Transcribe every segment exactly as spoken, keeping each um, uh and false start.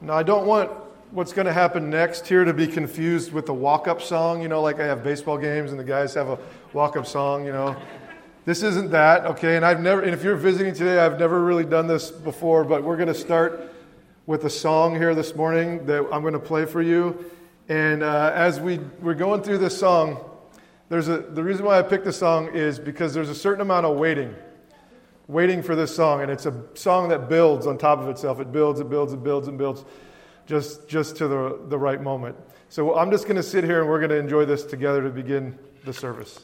Now, I don't want what's going to happen next here to be confused with the walk-up song, you know, like I have baseball games and the guys have a walk-up song, you know. This isn't that, okay? And I've never, and if you're visiting today, I've never really done this before, but we're going to start with a song here this morning that I'm going to play for you. And uh, as we, we're going through this song, there's a the reason why I picked this song is because there's a certain amount of waiting, waiting for this song. And it's a song that builds on top of itself. It builds, it builds, it builds, and builds just, just to the, the right moment. So I'm just going to sit here and we're going to enjoy this together to begin the service.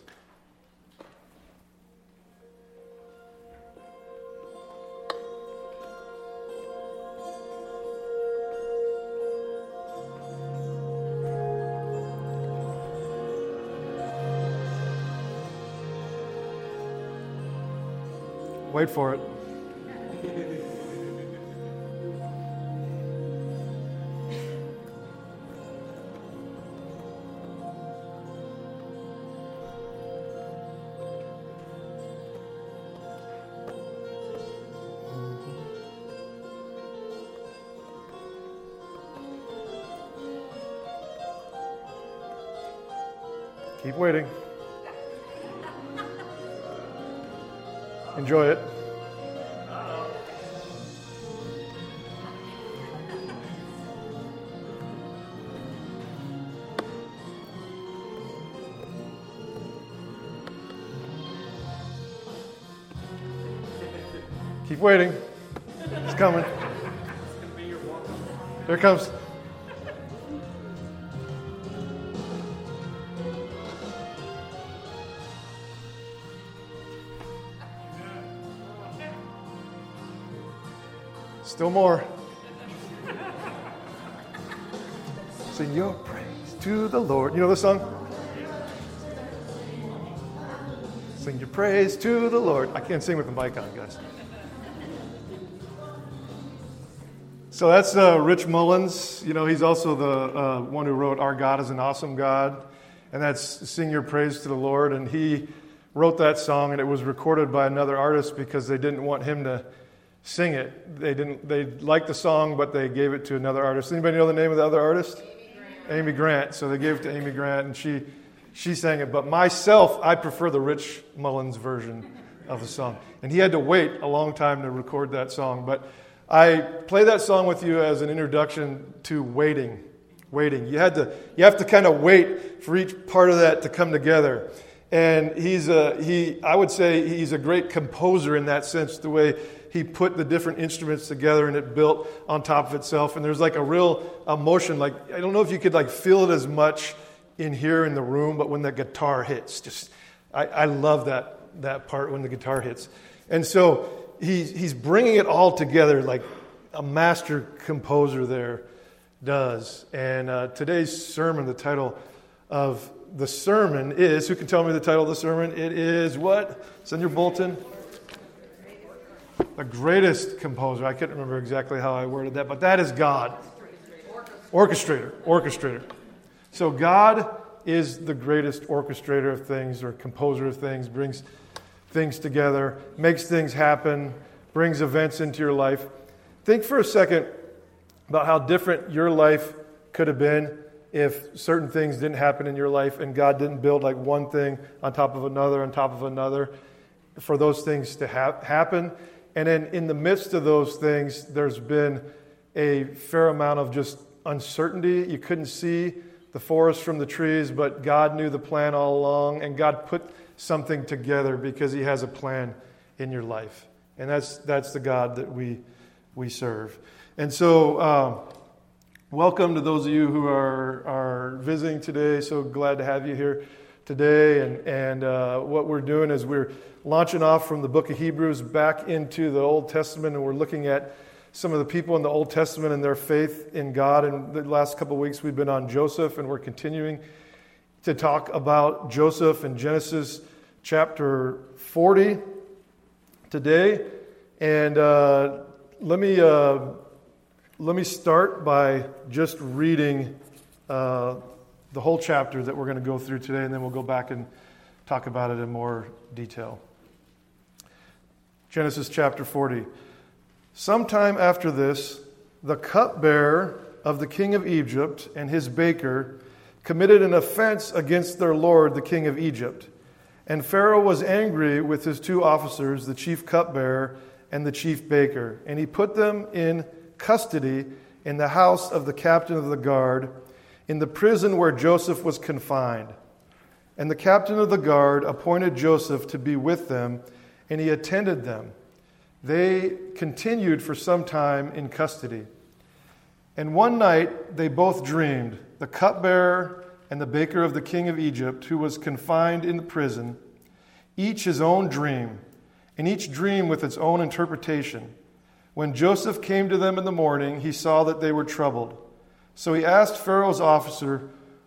Wait for it. Keep waiting. Enjoy it. Keep waiting. It's coming. Here it comes. Still more. Sing your praise to the Lord. You know this song? Sing your praise to the Lord. I can't sing with the mic on, guys. So that's uh, Rich Mullins. You know, he's also the uh, one who wrote Our God is an Awesome God. And that's Sing Your Praise to the Lord. And he wrote that song, and it was recorded by another artist because they didn't want him to sing it. They didn't. They liked the song, but they gave it to another artist. Anybody know the name of the other artist? Amy Grant. Amy Grant. So they gave it to Amy Grant, and she she sang it. But myself, I prefer the Rich Mullins version of the song. And he had to wait a long time to record that song. But I play that song with you as an introduction to waiting. Waiting. You had to. You have to kind of wait for each part of that to come together. And he's a he. I would say he's a great composer in that sense. The way he put the different instruments together and it built on top of itself. And there's like a real emotion. Like, I don't know if you could like feel it as much in here in the room, but when the guitar hits, just, I, I love that, that part when the guitar hits. And so he's, he's bringing it all together like a master composer there does. And uh, today's sermon, the title of the sermon is, who can tell me the title of the sermon? It is what? It's in your bulletin. The greatest composer. I can't remember exactly how I worded that, but that is God. Orchestrator. Orchestrator. So God is the greatest orchestrator of things or composer of things, brings things together, makes things happen, brings events into your life. Think for a second about how different your life could have been if certain things didn't happen in your life and God didn't build like one thing on top of another on top of another for those things to ha- happen. And then in the midst of those things, there's been a fair amount of just uncertainty. You couldn't see the forest from the trees, but God knew the plan all along, and God put something together because He has a plan in your life. And that's that's the God that we we serve. And so, uh, welcome to those of you who are are visiting today. So glad to have you here today. And and uh, what we're doing is we're launching off from the book of Hebrews back into the Old Testament, and we're looking at some of the people in the Old Testament and their faith in God. And the last couple of weeks we've been on Joseph, and we're continuing to talk about Joseph in Genesis chapter forty today. And uh, let me uh, let me start by just reading uh, the whole chapter that we're going to go through today, and then we'll go back and talk about it in more detail. Genesis chapter forty. Sometime after this, the cupbearer of the king of Egypt and his baker committed an offense against their lord, the king of Egypt. And Pharaoh was angry with his two officers, the chief cupbearer and the chief baker, and he put them in custody in the house of the captain of the guard, in the prison where Joseph was confined. And the captain of the guard appointed Joseph to be with them, and he attended them. They continued for some time in custody. And one night they both dreamed, the cupbearer and the baker of the king of Egypt, who was confined in the prison, each his own dream, and each dream with its own interpretation. When Joseph came to them in the morning, he saw that they were troubled. So he asked Pharaoh's officer,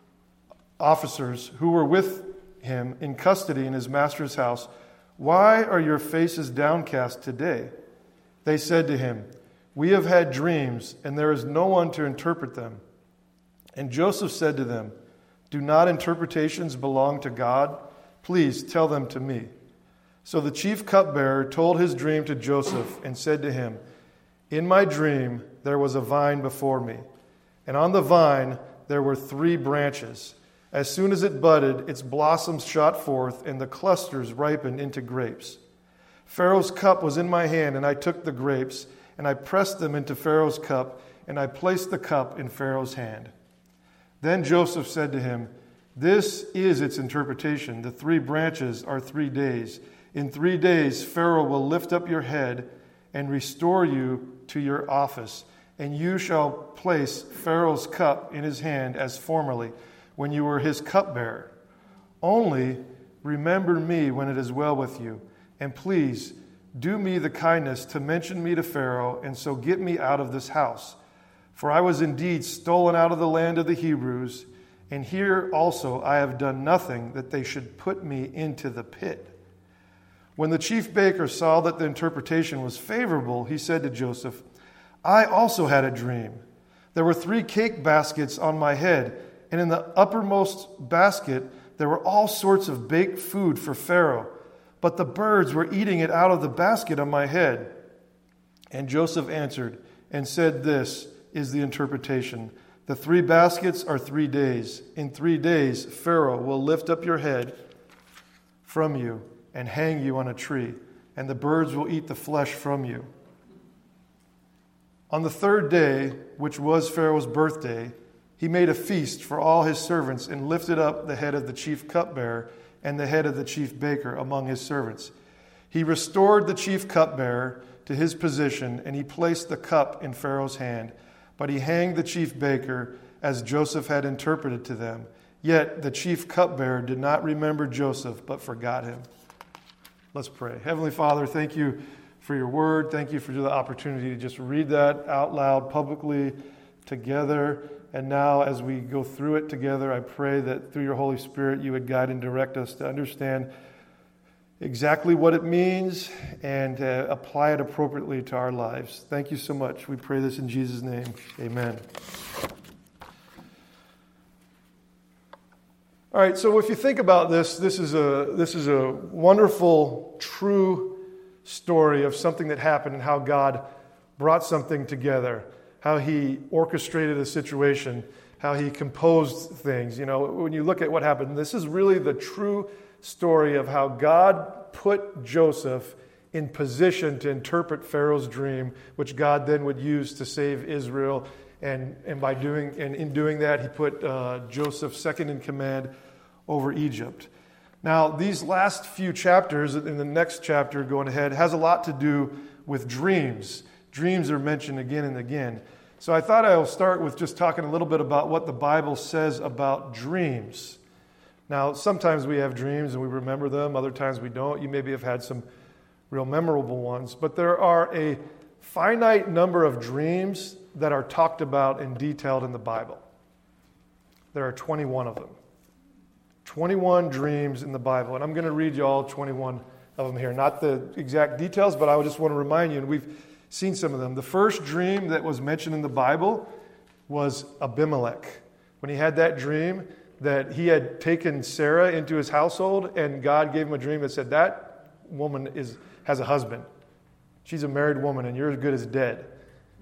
officers who were with him in custody in his master's house, "Why are your faces downcast today?" They said to him, "We have had dreams, and there is no one to interpret them." And Joseph said to them, "Do not interpretations belong to God? Please tell them to me." So the chief cupbearer told his dream to Joseph and said to him, "In my dream there was a vine before me, and on the vine there were three branches. As soon as it budded, its blossoms shot forth, and the clusters ripened into grapes. Pharaoh's cup was in my hand, and I took the grapes, and I pressed them into Pharaoh's cup, and I placed the cup in Pharaoh's hand." Then Joseph said to him, "This is its interpretation. The three branches are three days. In three days Pharaoh will lift up your head and restore you to your office, and you shall place Pharaoh's cup in his hand as formerly, when you were his cupbearer. Only remember me when it is well with you, and please do me the kindness to mention me to Pharaoh, and so get me out of this house. For I was indeed stolen out of the land of the Hebrews, and here also I have done nothing that they should put me into the pit." When the chief baker saw that the interpretation was favorable, he said to Joseph, "I also had a dream. There were three cake baskets on my head, and in the uppermost basket there were all sorts of baked food for Pharaoh, but the birds were eating it out of the basket on my head." And Joseph answered and said, "This is the interpretation. The three baskets are three days. In three days Pharaoh will lift up your head from you and hang you on a tree, and the birds will eat the flesh from you." On the third day, which was Pharaoh's birthday, he made a feast for all his servants and lifted up the head of the chief cupbearer and the head of the chief baker among his servants. He restored the chief cupbearer to his position, and he placed the cup in Pharaoh's hand. But he hanged the chief baker as Joseph had interpreted to them. Yet the chief cupbearer did not remember Joseph, but forgot him. Let's pray. Heavenly Father, thank you for your word. Thank you for the opportunity to just read that out loud publicly together. And now as we go through it together, I pray that through your Holy Spirit you would guide and direct us to understand exactly what it means and uh, apply it appropriately to our lives. Thank you so much. We pray this in Jesus' name. Amen. All right, so if you think about this, this is a this is a wonderful, true story of something that happened and how God brought something together, how he orchestrated a situation, how he composed things. You know, when you look at what happened, this is really the true story of how God put Joseph in position to interpret Pharaoh's dream, which God then would use to save Israel. And, and by doing and in doing that, he put uh, Joseph second in command over Egypt. Now, these last few chapters, in the next chapter going ahead, has a lot to do with dreams. Dreams are mentioned again and again. So I thought I'll start with just talking a little bit about what the Bible says about dreams. Now, sometimes we have dreams and we remember them. Other times we don't. You maybe have had some real memorable ones. But there are a finite number of dreams that are talked about and detailed in the Bible. There are twenty-one of them. twenty-one dreams in the Bible. And I'm going to read you all twenty-one of them here. Not the exact details, but I just want to remind you, and we've seen some of them. The first dream that was mentioned in the Bible was Abimelech. When he had that dream that he had taken Sarah into his household, and God gave him a dream that said, that woman is has a husband. She's a married woman, and you're as good as dead. If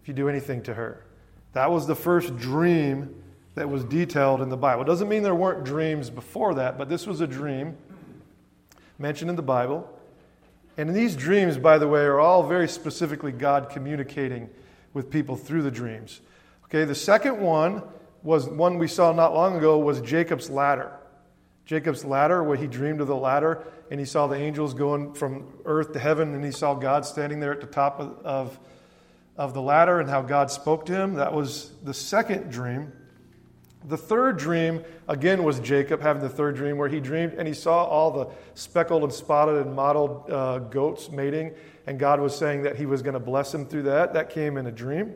if you do anything to her. That was the first dream that was detailed in the Bible. It doesn't mean there weren't dreams before that, but this was a dream mentioned in the Bible. And these dreams, by the way, are all very specifically God communicating with people through the dreams. Okay, the second one was one we saw not long ago, was Jacob's ladder. Jacob's ladder, where he dreamed of the ladder, and he saw the angels going from earth to heaven, and he saw God standing there at the top of, of, of the ladder, and how God spoke to him. That was the second dream. The third dream, again, was Jacob having the third dream, where he dreamed, and he saw all the speckled and spotted and mottled uh, goats mating, and God was saying that he was going to bless him through that. That came in a dream.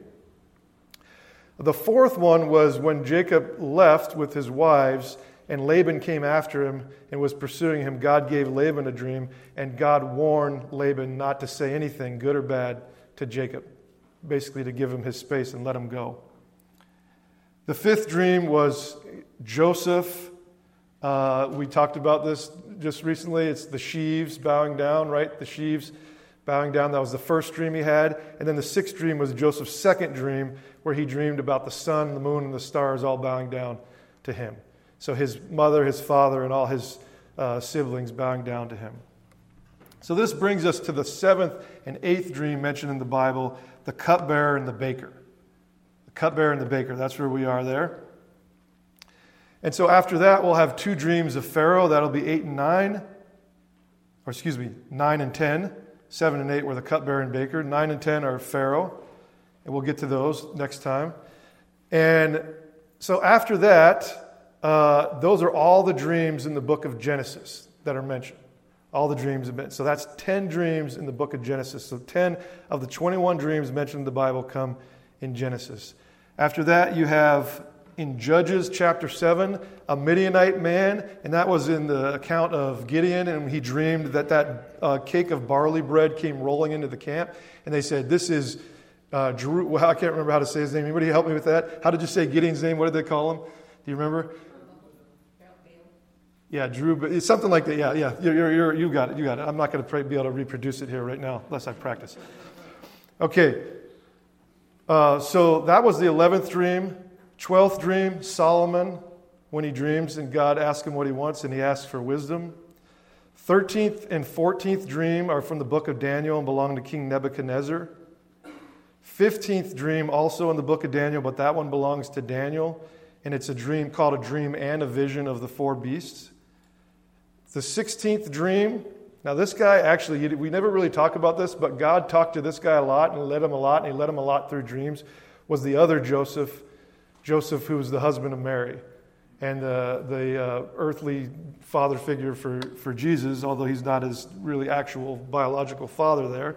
The fourth one was when Jacob left with his wives, and Laban came after him and was pursuing him. God gave Laban a dream, and God warned Laban not to say anything, good or bad, to Jacob, basically to give him his space and let him go. The fifth dream was Joseph. Uh, we talked about this just recently. It's the sheaves bowing down, right? The sheaves bowing down. That was the first dream he had. And then the sixth dream was Joseph's second dream, where he dreamed about the sun, the moon, and the stars all bowing down to him. So his mother, his father, and all his uh, siblings bowing down to him. So this brings us to the seventh and eighth dream mentioned in the Bible, the cupbearer and the baker. The cupbearer and the baker, that's where we are there. And so after that, we'll have two dreams of Pharaoh. That'll be eight and nine. Or excuse me, nine and ten. Seven and eight were the cupbearer and baker. Nine and ten are Pharaoh. And we'll get to those next time. And so after that, Uh, those are all the dreams in the book of Genesis that are mentioned. All the dreams have been. So that's ten dreams in the book of Genesis. So ten of the twenty-one dreams mentioned in the Bible come in Genesis. After that, you have in Judges chapter seven, a Midianite man, and that was in the account of Gideon, and he dreamed that that uh, cake of barley bread came rolling into the camp, and they said, this is uh, Jeru- well, I can't remember how to say his name. Anybody help me with that? How did you say Gideon's name? What did they call him? Do you remember? Yeah, Drew, but it's something like that. Yeah, yeah, you're, you're, you got it, you got it. I'm not going to be able to reproduce it here right now, unless I practice. Okay, uh, so that was the eleventh dream. Twelfth dream, Solomon, when he dreams and God asks him what he wants, and he asks for wisdom. Thirteenth and fourteenth dream are from the book of Daniel and belong to King Nebuchadnezzar. Fifteenth dream, also in the book of Daniel, but that one belongs to Daniel, and it's a dream called a dream and a vision of the four beasts. The sixteenth dream, now this guy actually, we never really talk about this, but God talked to this guy a lot and led him a lot, and he led him a lot through dreams, was the other Joseph, Joseph who was the husband of Mary, and uh, the uh, earthly father figure for, for Jesus, although he's not his really actual biological father there.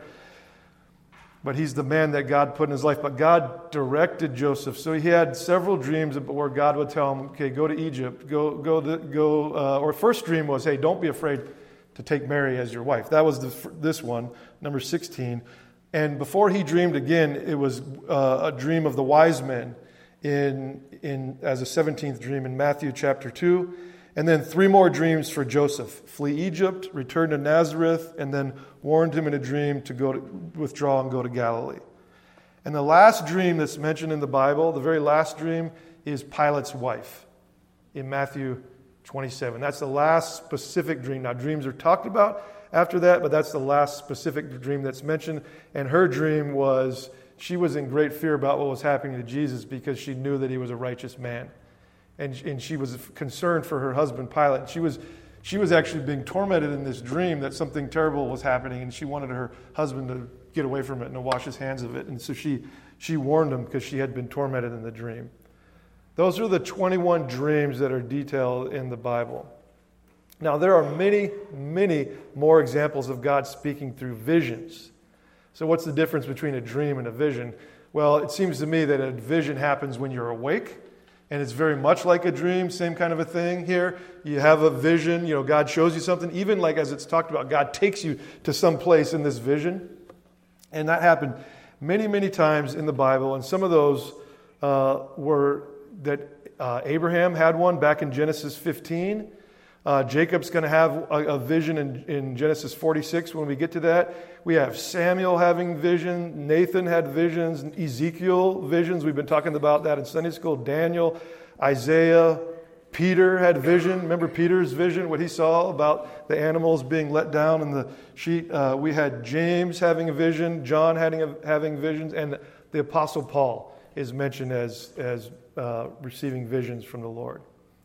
But he's the man that God put in his life. But God directed Joseph. So he had several dreams where God would tell him, okay, go to Egypt. Go, go, to, go. Uh, or first dream was, hey, don't be afraid to take Mary as your wife. That was the, this one, number sixteen. And before he dreamed again, it was uh, a dream of the wise men in, in as a seventeenth dream in Matthew chapter two. And then three more dreams for Joseph. Flee Egypt, return to Nazareth, and then warned him in a dream to go to withdraw and go to Galilee. And the last dream that's mentioned in the Bible, the very last dream, is Pilate's wife in Matthew twenty-seven. That's the last specific dream. Now, dreams are talked about after that, but that's the last specific dream that's mentioned. And her dream was, she was in great fear about what was happening to Jesus because she knew that he was a righteous man. And, and she was concerned for her husband, Pilate. She was, she was actually being tormented in this dream that something terrible was happening, and she wanted her husband to get away from it and to wash his hands of it. And so she, she warned him because she had been tormented in the dream. Those are the twenty-one dreams that are detailed in the Bible. Now, there are many, many more examples of God speaking through visions. So what's the difference between a dream and a vision? Well, it seems to me that a vision happens when you're awake, and it's very much like a dream, same kind of a thing here. You have a vision, you know, God shows you something. Even like as it's talked about, God takes you to some place in this vision. And that happened many, many times in the Bible. And some of those uh, were that uh, Abraham had one back in Genesis fifteen. Uh, Jacob's going to have a, a vision in, in Genesis forty-six when we get to that. We have Samuel having vision. Nathan had visions. Ezekiel visions. We've been talking about that in Sunday school. Daniel, Isaiah, Peter had vision. Remember Peter's vision, what he saw about the animals being let down in the sheet. Uh, we had James having a vision. John having, a, having visions. And the Apostle Paul is mentioned as, as uh, receiving visions from the Lord.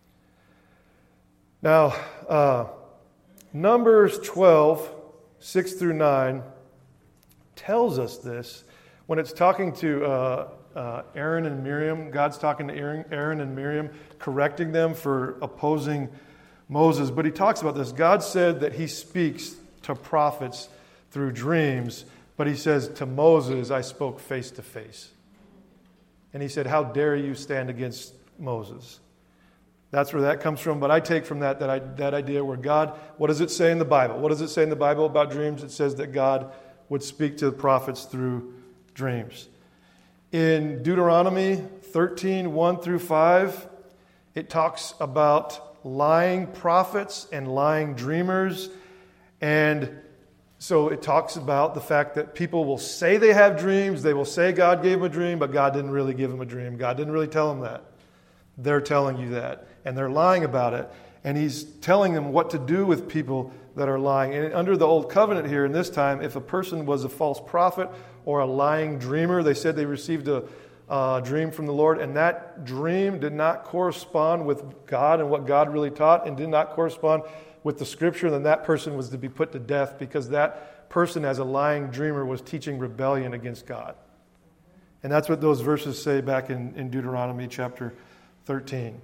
Now, uh, Numbers twelve, six through nine tells us this. When it's talking to uh, uh, Aaron and Miriam, God's talking to Aaron, Aaron and Miriam, correcting them for opposing Moses. But he talks about this. God said that he speaks to prophets through dreams, but he says, to Moses, I spoke face to face. And he said, how dare you stand against Moses? That's where that comes from. But I take from that that, I, that idea where God, what does it say in the Bible? What does it say in the Bible about dreams? It says that God would speak to the prophets through dreams. In Deuteronomy thirteen, one through five, it talks about lying prophets and lying dreamers. And so it talks about the fact that people will say they have dreams. They will say God gave them a dream, but God didn't really give them a dream. God didn't really tell them that. They're telling you that. And they're lying about it. And he's telling them what to do with people that are lying. And under the old covenant here in this time, if a person was a false prophet or a lying dreamer, they said they received a uh, dream from the Lord, and that dream did not correspond with God and what God really taught, and did not correspond with the Scripture, then that person was to be put to death, because that person as a lying dreamer was teaching rebellion against God. And that's what those verses say back in, in Deuteronomy chapter thirteen.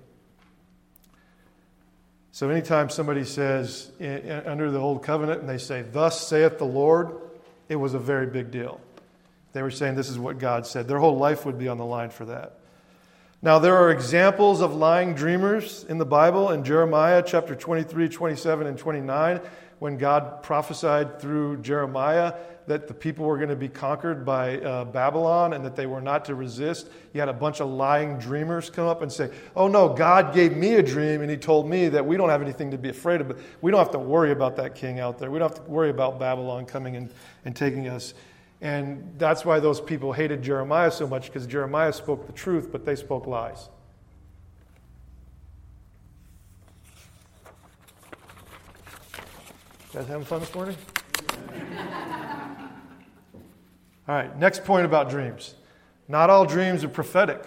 So anytime somebody says in, in, under the old covenant and they say, thus saith the Lord, it was a very big deal. They were saying this is what God said. Their whole life would be on the line for that. Now there are examples of lying dreamers in the Bible. In Jeremiah chapter twenty-three, twenty-seven, and twenty-nine, when God prophesied through Jeremiah that the people were going to be conquered by uh, Babylon and that they were not to resist, you had a bunch of lying dreamers come up and say, oh no, God gave me a dream and he told me that we don't have anything to be afraid of. We don't have to worry about that king out there. We don't have to worry about Babylon coming and, and taking us. And that's why those people hated Jeremiah so much, because Jeremiah spoke the truth, but they spoke lies. You guys having fun this morning? All right, next point about dreams. Not all dreams are prophetic.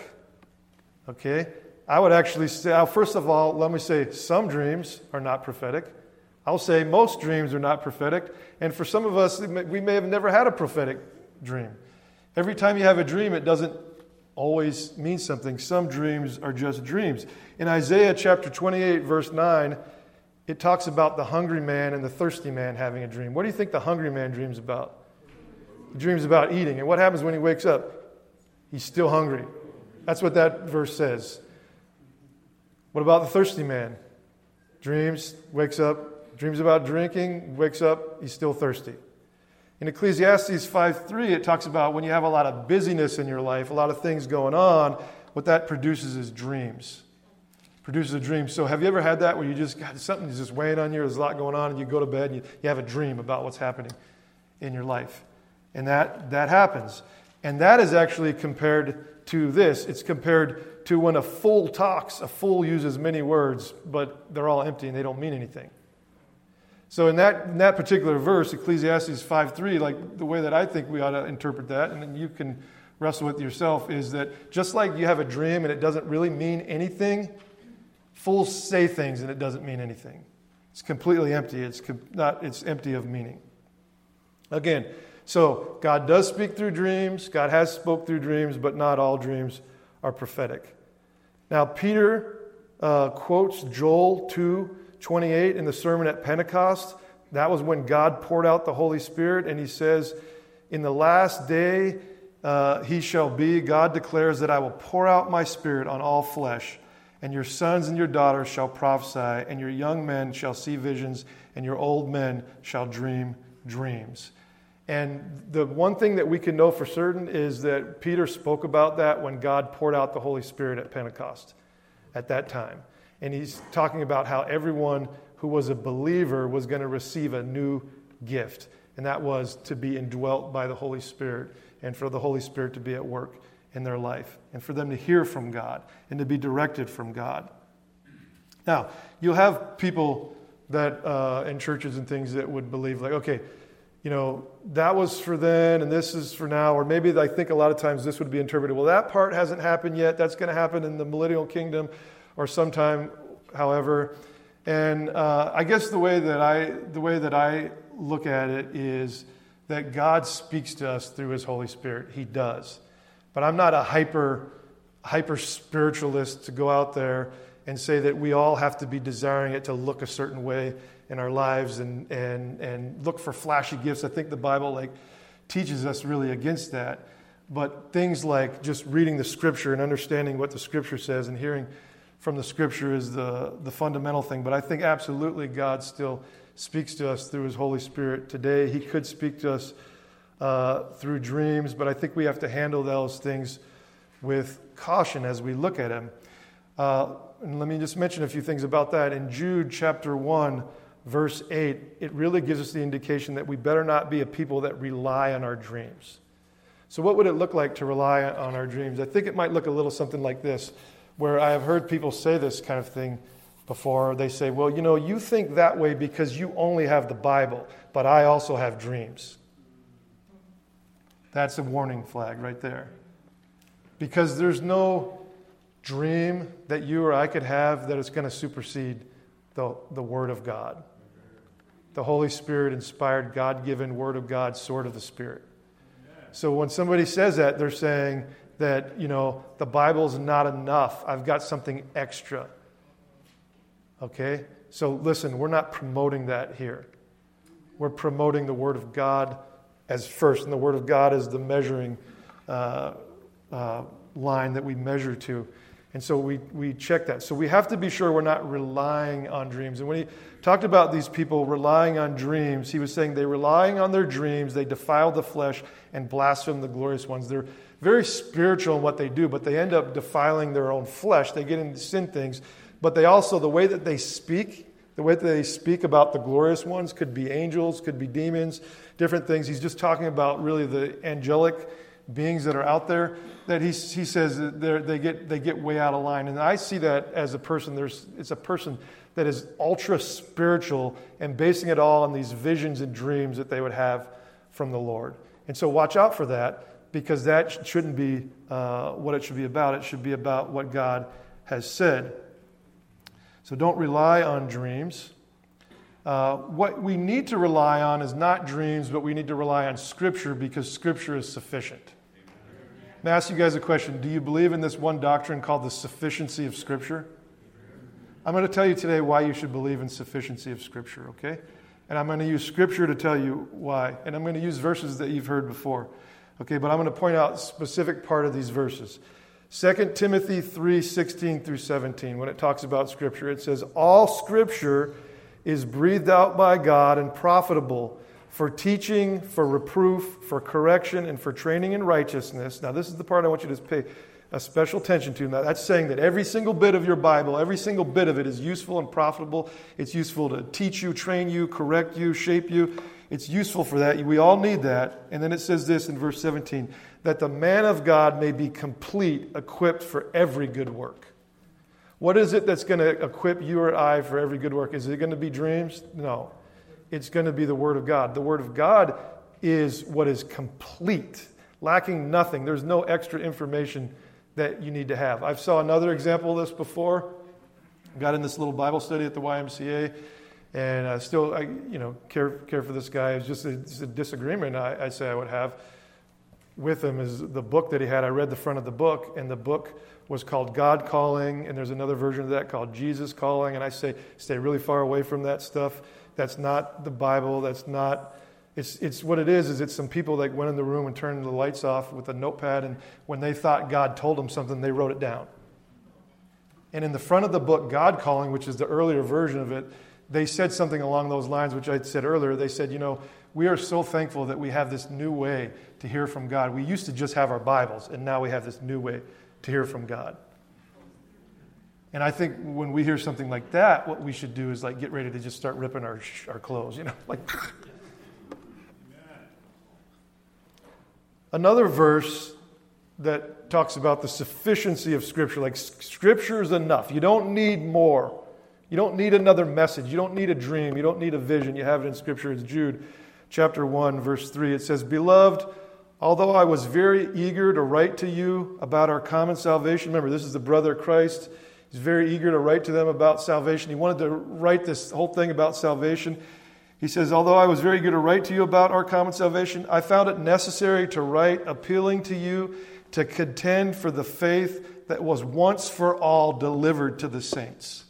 Okay? I would actually say, first of all, let me say some dreams are not prophetic. I'll say most dreams are not prophetic. And for some of us, we may have never had a prophetic dream. Every time you have a dream, it doesn't always mean something. Some dreams are just dreams. In Isaiah chapter twenty-eight, verse nine, it talks about the hungry man and the thirsty man having a dream. What do you think the hungry man dreams about? He dreams about eating. And what happens when he wakes up? He's still hungry. That's what that verse says. What about the thirsty man? Dreams, wakes up, dreams about drinking, wakes up, he's still thirsty. In Ecclesiastes five three, it talks about when you have a lot of busyness in your life, a lot of things going on, what that produces is dreams. Produces a dream. So have you ever had that where you just got something just weighing on you, there's a lot going on, and you go to bed and you, you have a dream about what's happening in your life? And that, that happens. And that is actually compared to this. It's compared to when a fool talks. A fool uses many words, but they're all empty and they don't mean anything. So in that, in that particular verse, Ecclesiastes five three, like the way that I think we ought to interpret that, and then you can wrestle with yourself, is that just like you have a dream and it doesn't really mean anything, fools say things and it doesn't mean anything. It's completely empty. It's not. It's empty of meaning. Again, so God does speak through dreams. God has spoke through dreams, but not all dreams are prophetic. Now, Peter uh, quotes Joel two twenty-eight in the sermon at Pentecost. That was when God poured out the Holy Spirit, and he says, in the last day uh, he shall be, God declares that I will pour out my Spirit on all flesh, and your sons and your daughters shall prophesy, and your young men shall see visions, and your old men shall dream dreams. And the one thing that we can know for certain is that Peter spoke about that when God poured out the Holy Spirit at Pentecost at that time. And he's talking about how everyone who was a believer was going to receive a new gift, and that was to be indwelt by the Holy Spirit and for the Holy Spirit to be at work in their life and for them to hear from God and to be directed from God. Now, you'll have people that uh, in churches and things that would believe like, okay, you know, that was for then and this is for now, or maybe I think a lot of times this would be interpreted, well, that part hasn't happened yet. That's going to happen in the millennial kingdom or sometime, however. And uh, I guess the way that I the way that I look at it is that God speaks to us through His Holy Spirit. He does. But I'm not a hyper hyper spiritualist to go out there and say that we all have to be desiring it to look a certain way in our lives and and and look for flashy gifts. I think the Bible like teaches us really against that. But things like just reading the Scripture and understanding what the Scripture says and hearing from the Scripture is the, the fundamental thing. But I think absolutely God still speaks to us through His Holy Spirit today. He could speak to us uh, through dreams, but I think we have to handle those things with caution as we look at Him. Uh, and let me just mention a few things about that. In Jude chapter one, verse eight, it really gives us the indication that we better not be a people that rely on our dreams. So what would it look like to rely on our dreams? I think it might look a little something like this, where I have heard people say this kind of thing before. They say, well, you know, you think that way because you only have the Bible, but I also have dreams. That's a warning flag right there. Because there's no dream that you or I could have that is going to supersede the, the Word of God. The Holy Spirit inspired, God-given Word of God, sword of the Spirit. So when somebody says that, they're saying that, you know, the Bible's not enough. I've got something extra. Okay? So listen, we're not promoting that here. We're promoting the Word of God as first. And the Word of God is the measuring uh, uh, line that we measure to. And so we, we check that. So we have to be sure we're not relying on dreams. And when he talked about these people relying on dreams, he was saying they're relying on their dreams, they defile the flesh and blaspheme the glorious ones. They're very spiritual in what they do, but they end up defiling their own flesh. They get into sin things. But they also, the way that they speak, the way that they speak about the glorious ones could be angels, could be demons, different things. He's just talking about really the angelic beings that are out there, that he he says that they get they get way out of line. And I see that as a person, there's it's a person that is ultra spiritual and basing it all on these visions and dreams that they would have from the Lord. And so watch out for that, because that shouldn't be uh, what it should be about. It should be about what God has said. So don't rely on dreams. Uh, what we need to rely on is not dreams, but we need to rely on Scripture, because Scripture is sufficient. May I ask you guys a question? Do you believe in this one doctrine called the sufficiency of Scripture? I'm going to tell you today why you should believe in sufficiency of Scripture, okay? And I'm going to use Scripture to tell you why. And I'm going to use verses that you've heard before, okay? But I'm going to point out a specific part of these verses. Second Timothy three sixteen through seventeen, when it talks about Scripture, it says, all Scripture is breathed out by God and profitable for teaching, for reproof, for correction, and for training in righteousness. Now, this is the part I want you to pay a special attention to. Now, that's saying that every single bit of your Bible, every single bit of it is useful and profitable. It's useful to teach you, train you, correct you, shape you. It's useful for that. We all need that. And then it says this in verse seventeen, that the man of God may be complete, equipped for every good work. What is it that's going to equip you or I for every good work? Is it going to be dreams? No. It's going to be the Word of God. The Word of God is what is complete, lacking nothing. There's no extra information that you need to have. I saw another example of this before. I got in this little Bible study at the Y M C A, and I still, I, you know, care care for this guy. It's just a, it's a disagreement I, I say I would have with him is the book that he had. I read the front of the book, and the book was called God Calling, and there's another version of that called Jesus Calling, and I say stay really far away from that stuff. That's not the Bible. That's not, it's it's what it is, is it's some people that went in the room and turned the lights off with a notepad, and when they thought God told them something, they wrote it down. And in the front of the book, God Calling, which is the earlier version of it, they said something along those lines, which I said earlier. They said, you know, we are so thankful that we have this new way to hear from God. We used to just have our Bibles, and now we have this new way to hear from God. And I think when we hear something like that, what we should do is like get ready to just start ripping our our clothes, you know, like. Another verse that talks about the sufficiency of Scripture, like Scripture is enough. You don't need more. You don't need another message. You don't need a dream. You don't need a vision. You have it in Scripture. It's Jude chapter one, verse three. It says, "Beloved, although I was very eager to write to you about our common salvation," remember, this is the brother of Christ. He's very eager to write to them about salvation. He wanted to write this whole thing about salvation. He says, "Although I was very eager to write to you about our common salvation, I found it necessary to write appealing to you to contend for the faith that was once for all delivered to the saints."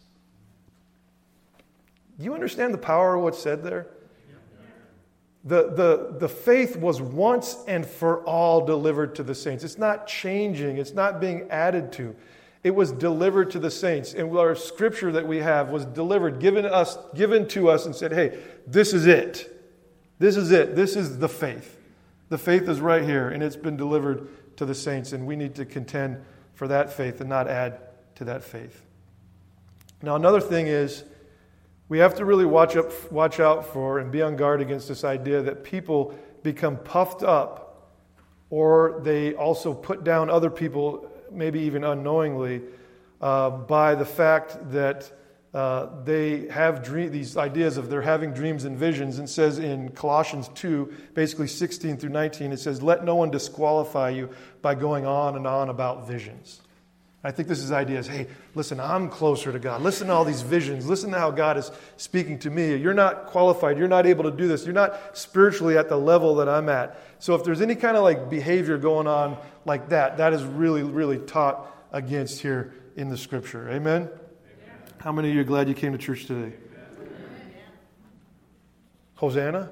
Do you understand the power of what's said there? The, the, the faith was once and for all delivered to the saints. It's not changing. It's not being added to. It was delivered to the saints. And our Scripture that we have was delivered, given us, given to us and said, hey, this is it. This is it. This is the faith. The faith is right here, and it's been delivered to the saints, and we need to contend for that faith and not add to that faith. Now, another thing is we have to really watch up, watch out for and be on guard against this idea that people become puffed up, or they also put down other people, maybe even unknowingly, uh, by the fact that uh, they have dream, these ideas of they're having dreams and visions. And it says in Colossians two, basically sixteen through nineteen, it says, "Let no one disqualify you by going on and on about visions." I think this is ideas, hey, listen, I'm closer to God. Listen to all these visions. Listen to how God is speaking to me. You're not qualified. You're not able to do this. You're not spiritually at the level that I'm at. So if there's any kind of like behavior going on like that, that is really, really taught against here in the Scripture. Amen? Amen. How many of you are glad you came to church today? Amen. Hosanna?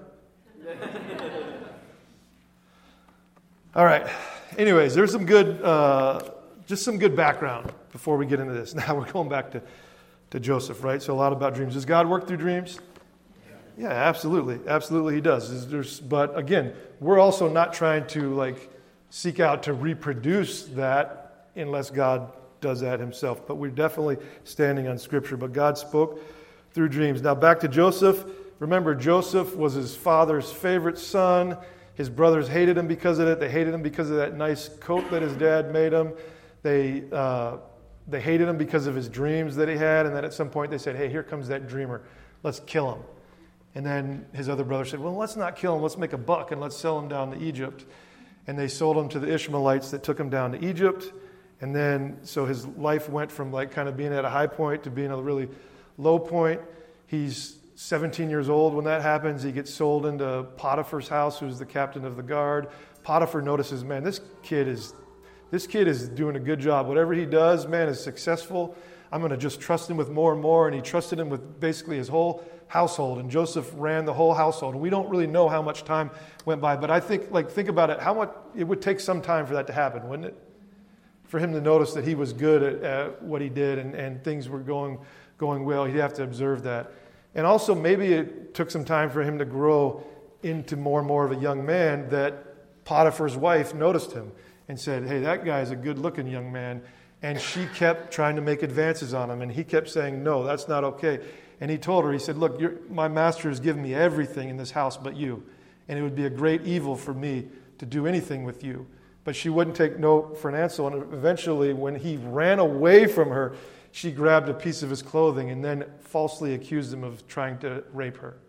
All right. Anyways, there's some good... Uh, Just some good background before we get into this. Now we're going back to, to Joseph, right? So a lot about dreams. Does God work through dreams? Yeah, absolutely. Absolutely he does. There's, there's, but again, we're also not trying to like seek out to reproduce that unless God does that himself. But we're definitely standing on Scripture. But God spoke through dreams. Now back to Joseph. Remember, Joseph was his father's favorite son. His brothers hated him because of it. They hated him because of that nice coat that his dad made him. They uh, they hated him because of his dreams that he had, and then at some point they said, hey, here comes that dreamer. Let's kill him. And then his other brother said, well, let's not kill him. Let's make a buck and let's sell him down to Egypt. And they sold him to the Ishmaelites that took him down to Egypt. And then so his life went from like kind of being at a high point to being a really low point. He's seventeen years old when that happens. He gets sold into Potiphar's house, who's the captain of the guard. Potiphar notices, man, this kid is This kid is doing a good job. Whatever he does, man, is successful. I'm going to just trust him with more and more. And he trusted him with basically his whole household. And Joseph ran the whole household. And we don't really know how much time went by. But I think, like, think about it. How much it would take some time for that to happen, wouldn't it? For him to notice that he was good at, at what he did and, and things were going going well. He'd have to observe that. And also maybe it took some time for him to grow into more and more of a young man that Potiphar's wife noticed him and said, hey, that guy's a good-looking young man. And she kept trying to make advances on him. And he kept saying, no, that's not okay. And he told her, he said, look, you're, my master has given me everything in this house but you. And it would be a great evil for me to do anything with you. But she wouldn't take no for an answer. And eventually, when he ran away from her, she grabbed a piece of his clothing and then falsely accused him of trying to rape her.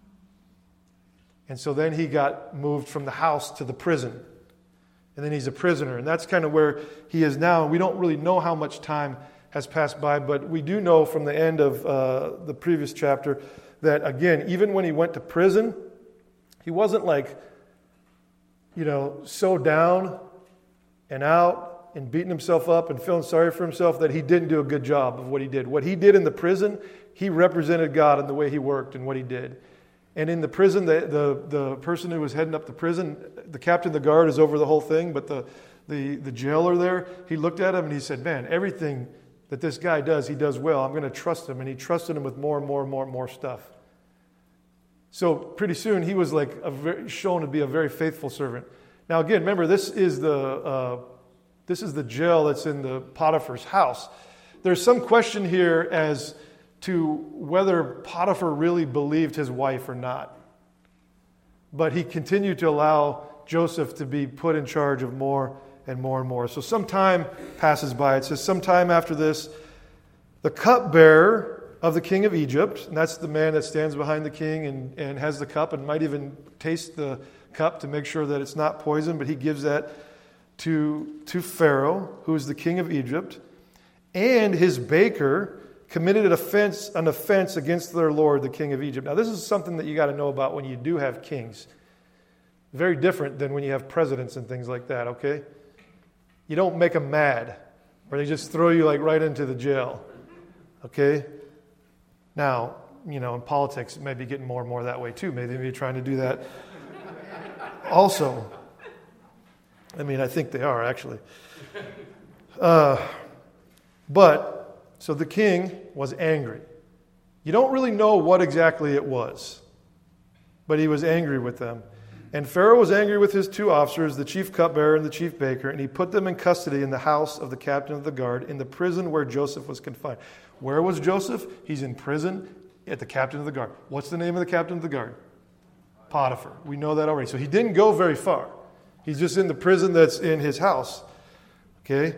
And so then he got moved from the house to the prison. And then he's a prisoner. And that's kind of where he is now. We don't really know how much time has passed by, but we do know from the end of uh, the previous chapter that, again, even when he went to prison, he wasn't like, you know, so down and out and beating himself up and feeling sorry for himself that he didn't do a good job of what he did. What he did in the prison, he represented God in the way he worked and what he did. And in the prison, the, the, the person who was heading up the prison, the captain of the guard is over the whole thing, but the, the, the jailer there, he looked at him and he said, man, everything that this guy does, he does well. I'm going to trust him. And he trusted him with more and more and more and more stuff. So pretty soon he was like a very, shown to be a very faithful servant. Now again, remember, this is the uh, this is the jail that's in the Potiphar's house. there's some question here as to whether Potiphar really believed his wife or not. But he continued to allow Joseph to be put in charge of more and more and more. So some time passes by. It says, sometime after this, the cupbearer of the king of Egypt, and that's the man that stands behind the king and, and has the cup and might even taste the cup to make sure that it's not poison, but he gives that to, to Pharaoh, who is the king of Egypt, and his baker committed an offense, an offense against their lord, the king of Egypt. Now, this is something that you got to know about when you do have kings. Very different than when you have presidents and things like that, okay? You don't make them mad, or they just throw you like right into the jail, okay? Now, you know, in politics, it may be getting more and more that way too. Maybe they're trying to do that also. I mean, I think they are, actually. Uh, but, so the king was angry. You don't really know what exactly it was, but he was angry with them. And Pharaoh was angry with his two officers, the chief cupbearer and the chief baker, and he put them in custody in the house of the captain of the guard, in the prison where Joseph was confined. Where was Joseph? He's in prison at the captain of the guard. What's the name of the captain of the guard? Potiphar. We know that already. So he didn't go very far. He's just in the prison that's in his house. Okay?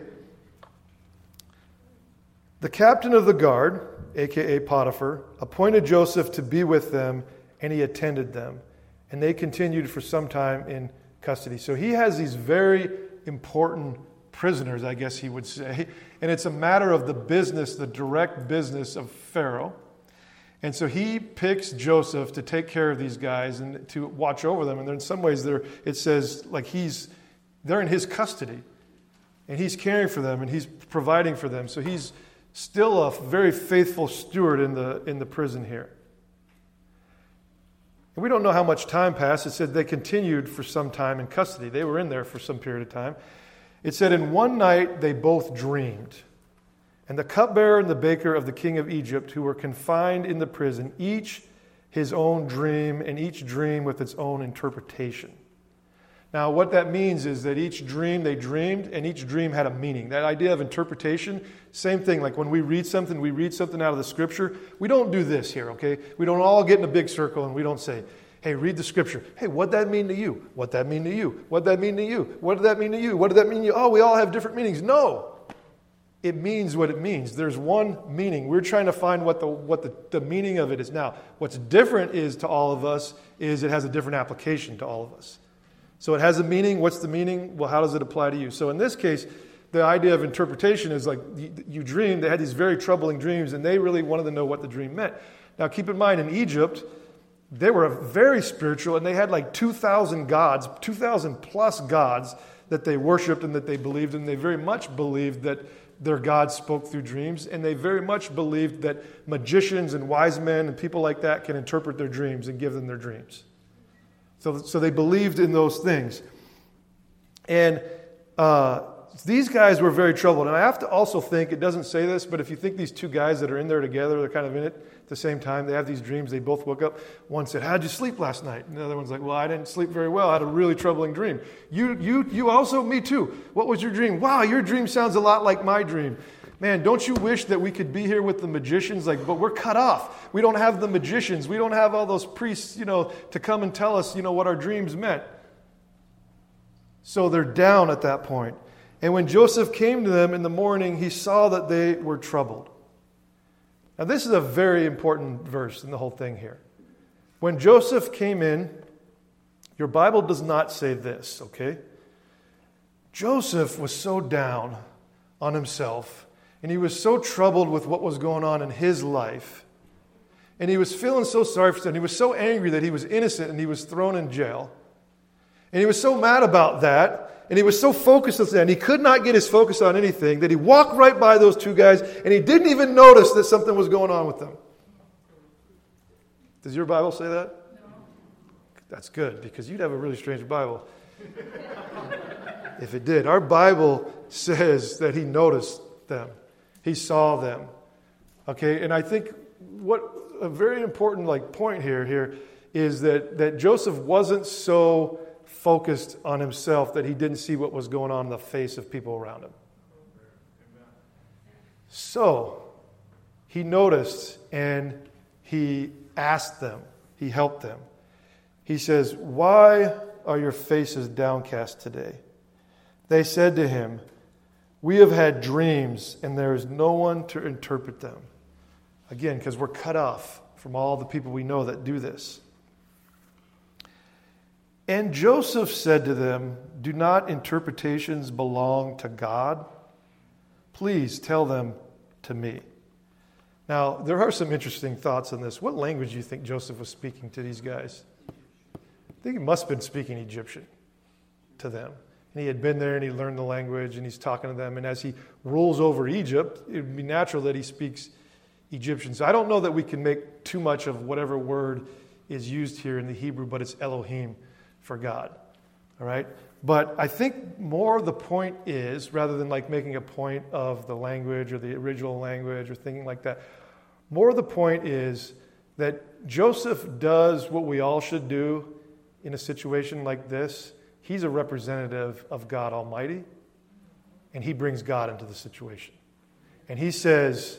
The captain of the guard, a k a. Potiphar, appointed Joseph to be with them, and he attended them. And they continued for some time in custody. So he has these very important prisoners, I guess he would say. And it's a matter of the business, the direct business of Pharaoh. And so he picks Joseph to take care of these guys and to watch over them. And in some ways, they're, it says like he's they're in his custody. And he's caring for them and he's providing for them. So he's still a very faithful steward in the in the prison here. And we don't know how much time passed. It said they continued for some time in custody. They were in there for some period of time. It said, in one night they both dreamed. And the cupbearer and the baker of the king of Egypt, who were confined in the prison, each his own dream, and each dream with its own interpretation. Now, what that means is that each dream they dreamed, and each dream had a meaning. That idea of interpretation, same thing. Like when we read something, we read something out of the Scripture. We don't do this here, okay? We don't all get in a big circle and we don't say, hey, read the Scripture. Hey, what'd that mean to you? What'd that mean to you? What'd that mean to you? What did that mean to you? What did that mean to you? Oh, we all have different meanings. No. It means what it means. There's one meaning. We're trying to find what the what the, the meaning of it is now. What's different is to all of us is it has a different application to all of us. So it has a meaning. What's the meaning? Well, how does it apply to you? So in this case, the idea of interpretation is like you, you dreamed. They had these very troubling dreams, and they really wanted to know what the dream meant. Now, keep in mind, in Egypt, they were very spiritual, and they had like two thousand gods, two thousand plus gods that they worshipped and that they believed, and they very much believed that their God spoke through dreams, and they very much believed that magicians and wise men and people like that can interpret their dreams and give them their dreams. So, so they believed in those things. And uh, these guys were very troubled. And I have to also think, it doesn't say this, but if you think these two guys that are in there together, they're kind of in it at the same time. They have these dreams. They both woke up. One said, how'd you sleep last night? And the other one's like, well, I didn't sleep very well. I had a really troubling dream. You, you, you also? Me too. What was your dream? Wow, your dream sounds a lot like my dream. Man, don't you wish that we could be here with the magicians? Like, but we're cut off. We don't have the magicians. We don't have all those priests, you know, to come and tell us, you know, what our dreams meant. So they're down at that point. And when Joseph came to them in the morning, he saw that they were troubled. Now, this is a very important verse in the whole thing here. When Joseph came in, your Bible does not say this, okay? Joseph was so down on himself, and he was so troubled with what was going on in his life, and he was feeling so sorry for himself, and he was so angry that he was innocent and he was thrown in jail. And he was so mad about that, and he was so focused on that, and he could not get his focus on anything, that he walked right by those two guys, and he didn't even notice that something was going on with them. Does your Bible say that? No. That's good, because you'd have a really strange Bible if it did. Our Bible says that he noticed them. He saw them. Okay, and I think what a very important like point here here is that, that Joseph wasn't so focused on himself that he didn't see what was going on in the face of people around him. So he noticed and he asked them, he helped them. He says, "Why are your faces downcast today?" They said to him, "We have had dreams, and there is no one to interpret them." Again, because we're cut off from all the people we know that do this. And Joseph said to them, "Do not interpretations belong to God? Please tell them to me." Now, there are some interesting thoughts on this. What language do you think Joseph was speaking to these guys? I think he must have been speaking Egyptian to them. And he had been there and he learned the language and he's talking to them. And as he rules over Egypt, it would be natural that he speaks Egyptian. So I don't know that we can make too much of whatever word is used here in the Hebrew, but it's Elohim for God. All right? But I think more the point is, rather than like making a point of the language or the original language or thinking like that, more the point is that Joseph does what we all should do in a situation like this. He's a representative of God Almighty, and he brings God into the situation. And he says,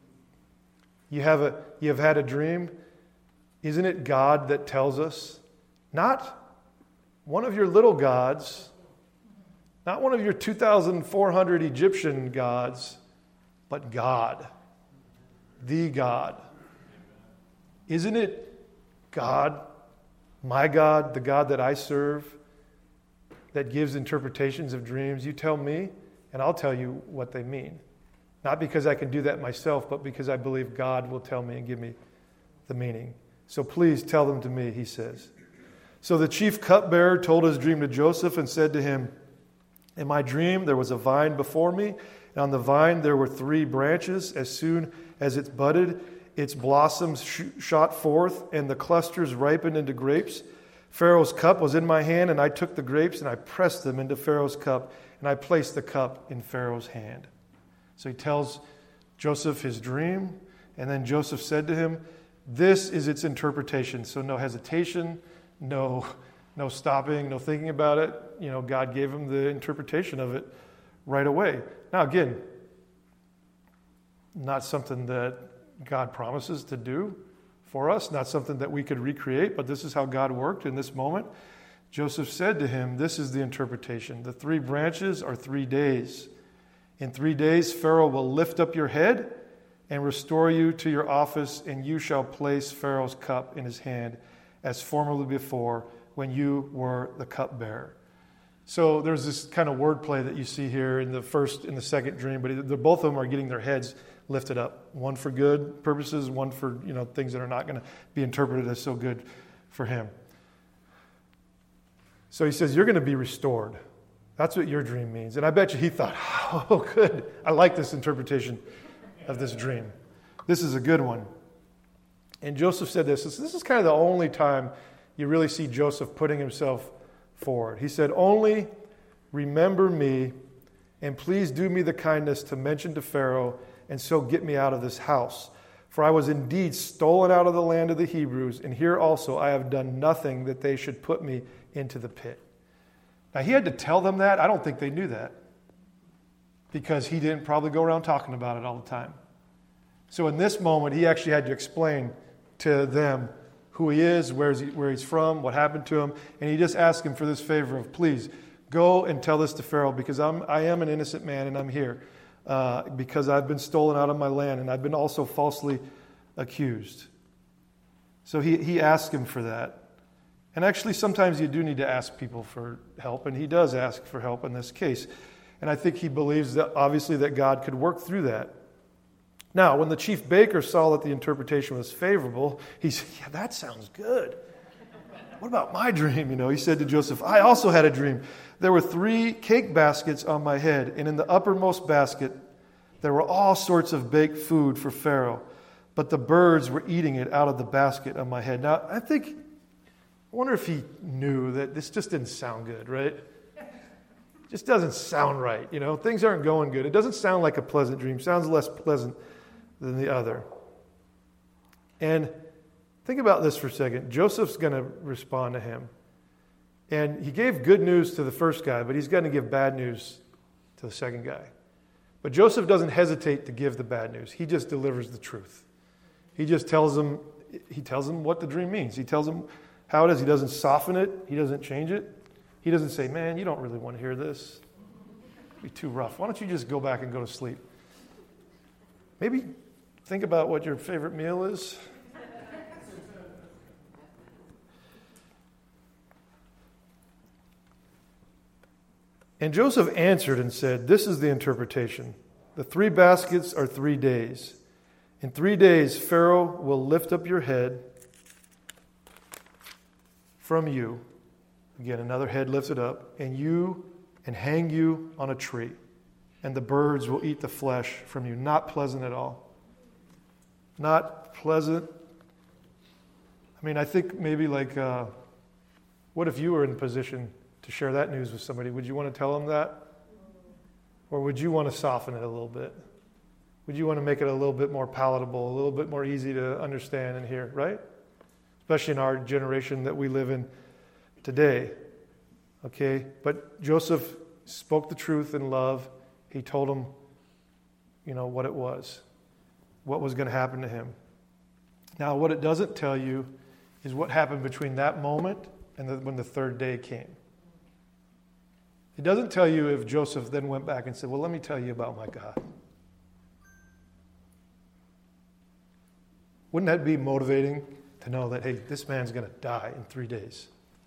you have a you have had a dream. Isn't it God that tells us? Not one of your little gods, not one of your two thousand four hundred Egyptian gods, but God, the God. Isn't it God, my God, the God that I serve, that gives interpretations of dreams? You tell me, and I'll tell you what they mean. Not because I can do that myself, but because I believe God will tell me and give me the meaning. So please tell them to me, he says. So the chief cupbearer told his dream to Joseph and said to him, "In my dream there was a vine before me, and on the vine there were three branches. As soon as it budded, its blossoms sh- shot forth, and the clusters ripened into grapes. Pharaoh's cup was in my hand, and I took the grapes, and I pressed them into Pharaoh's cup, and I placed the cup in Pharaoh's hand." So he tells Joseph his dream, and then Joseph said to him, "This is its interpretation." So no hesitation, no, no stopping, no thinking about it. You know, God gave him the interpretation of it right away. Now again, not something that God promises to do for us, not something that we could recreate, but this is how God worked in this moment. Joseph said to him, "This is the interpretation. The three branches are three days. In three days, Pharaoh will lift up your head and restore you to your office, and you shall place Pharaoh's cup in his hand as formerly before when you were the cupbearer." So there's this kind of wordplay that you see here in the first and the second dream, but the, both of them are getting their heads lifted up. One for good purposes, one for, you know, things that are not going to be interpreted as so good for him. So he says, "You're going to be restored." That's what your dream means. And I bet you he thought, "Oh, good. I like this interpretation of this dream. This is a good one." And Joseph said this. This is kind of the only time you really see Joseph putting himself forward. He said, "Only remember me, and please do me the kindness to mention to Pharaoh, and so get me out of this house. For I was indeed stolen out of the land of the Hebrews, and here also I have done nothing that they should put me into the pit." Now, he had to tell them that. I don't think they knew that, because he didn't probably go around talking about it all the time. So in this moment, he actually had to explain to them who he is, where, is he, where he's from, what happened to him, and he just asked him for this favor of, "Please, go and tell this to Pharaoh, because I'm, I am an innocent man, and I'm here uh, because I've been stolen out of my land, and I've been also falsely accused." So he, he asked him for that. And actually, sometimes you do need to ask people for help, and he does ask for help in this case. And I think he believes that, obviously, that God could work through that. Now, when the chief baker saw that the interpretation was favorable, he said, "Yeah, that sounds good. What about my dream?" You know, he said to Joseph, "I also had a dream. There were three cake baskets on my head, and in the uppermost basket there were all sorts of baked food for Pharaoh, but the birds were eating it out of the basket on my head." Now, I think... I wonder if he knew that this just didn't sound good, right? It just doesn't sound right, you know. Things aren't going good. It doesn't sound like a pleasant dream. It sounds less pleasant than the other. And think about this for a second. Joseph's going to respond to him. And he gave good news to the first guy, but he's going to give bad news to the second guy. But Joseph doesn't hesitate to give the bad news. He just delivers the truth. He just tells them, he tells them what the dream means. He tells them how it is. He doesn't soften it. He doesn't change it. He doesn't say, man, you don't really want to hear this. It'd be too rough. Why don't you just go back and go to sleep? Maybe think about what your favorite meal is. And Joseph answered and said, this is the interpretation. The three baskets are three days. In three days, Pharaoh will lift up your head from you. Again, another head lifted up, and you, and hang you on a tree. And the birds will eat the flesh from you. Not pleasant at all. Not pleasant. I mean, I think maybe like, uh, what if you were in position to share that news with somebody? Would you want to tell them that? Or would you want to soften it a little bit? Would you want to make it a little bit more palatable, a little bit more easy to understand and hear, right? Especially in our generation that we live in today. Okay? But Joseph spoke the truth in love. He told them, you know, what it was, what was going to happen to him. Now, what it doesn't tell you is what happened between that moment and the, when the third day came. It doesn't tell you if Joseph then went back and said, well, let me tell you about my God. Wouldn't that be motivating to know that, hey, this man's going to die in three days?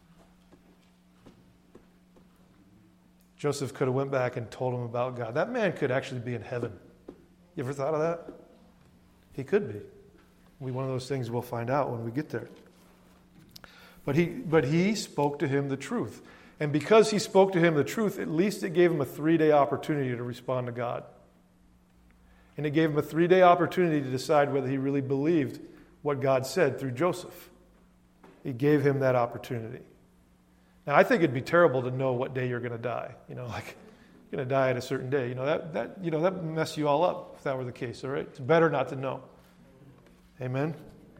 Joseph could have went back and told him about God. That man could actually be in heaven. You ever thought of that? He could be. We one of those things we'll find out when we get there. But he, but he spoke to him the truth. And because he spoke to him the truth, at least it gave him a three-day opportunity to respond to God. And it gave him a three-day opportunity to decide whether he really believed what God said through Joseph. It gave him that opportunity. Now, I think it'd be terrible to know what day you're going to die. You know, like, you're going to die at a certain day. You know, that, that, you know, that would mess you all up if that were the case, all right? It's better not to know. Amen?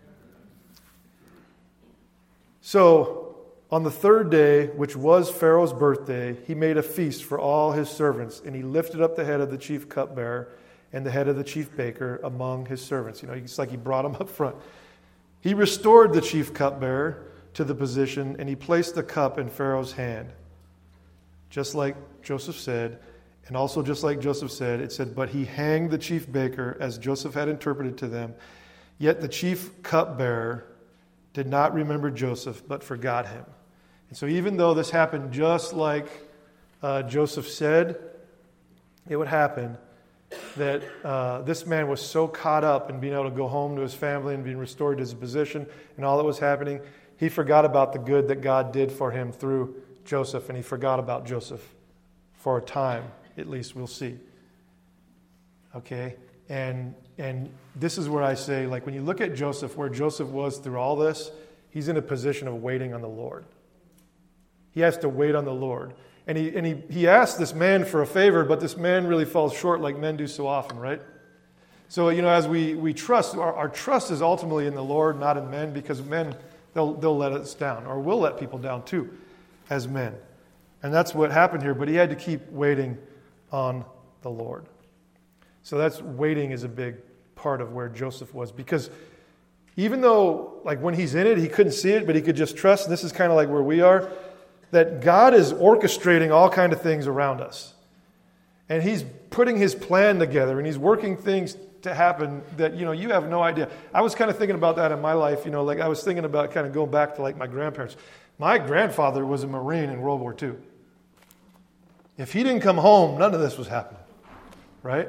So, on the third day, which was Pharaoh's birthday, he made a feast for all his servants, and he lifted up the head of the chief cupbearer and the head of the chief baker among his servants. You know, it's like he brought them up front. He restored the chief cupbearer to the position, and he placed the cup in Pharaoh's hand. Just like Joseph said, and also just like Joseph said, it said, but he hanged the chief baker as Joseph had interpreted to them. Yet the chief cupbearer did not remember Joseph, but forgot him. And so even though this happened just like uh, Joseph said it would happen, that uh, this man was so caught up in being able to go home to his family and being restored to his position and all that was happening, he forgot about the good that God did for him through Joseph, and he forgot about Joseph for a time, at least we'll see. Okay? And and this is where I say, like, when you look at Joseph, where Joseph was through all this, he's in a position of waiting on the Lord. He has to wait on the Lord. And he and he, he asked this man for a favor, but this man really falls short like men do so often, right? So, you know, as we, we trust, our, our trust is ultimately in the Lord, not in men, because men, they'll, they'll let us down, or will let people down too, as men. And that's what happened here, but he had to keep waiting on the Lord. So that's waiting is a big part of where Joseph was, because even though, like, when he's in it, he couldn't see it, but he could just trust, and this is kind of like where we are, that God is orchestrating all kind of things around us. And he's putting his plan together, and he's working things to happen that, you know, you have no idea. I was kind of thinking about that in my life, you know, like I was thinking about kind of going back to like my grandparents. My grandfather was a Marine in World War Two. If he didn't come home, none of this was happening, right?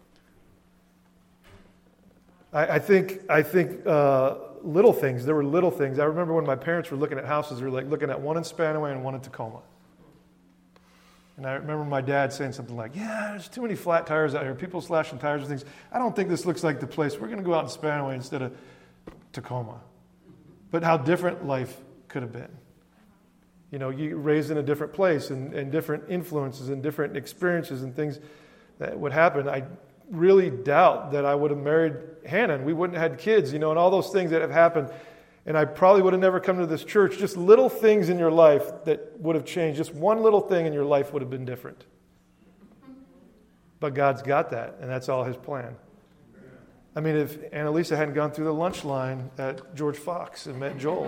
I, I think I think uh, little things. There were little things. I remember when my parents were looking at houses, they were like looking at one in Spanaway and one in Tacoma. And I remember my dad saying something like, yeah, there's too many flat tires out here. People slashing tires and things. I don't think this looks like the place. We're going to go out in Spanaway instead of Tacoma. But how different life could have been. You know, you raised in a different place and, and different influences and different experiences and things that would happen. I really doubt that I would have married Hannah and we wouldn't have had kids, you know, and all those things that have happened. And I probably would have never come to this church. Just little things in your life that would have changed. Just one little thing in your life would have been different. But God's got that, and that's all his plan. I mean, if Annalisa hadn't gone through the lunch line at George Fox and met Joel,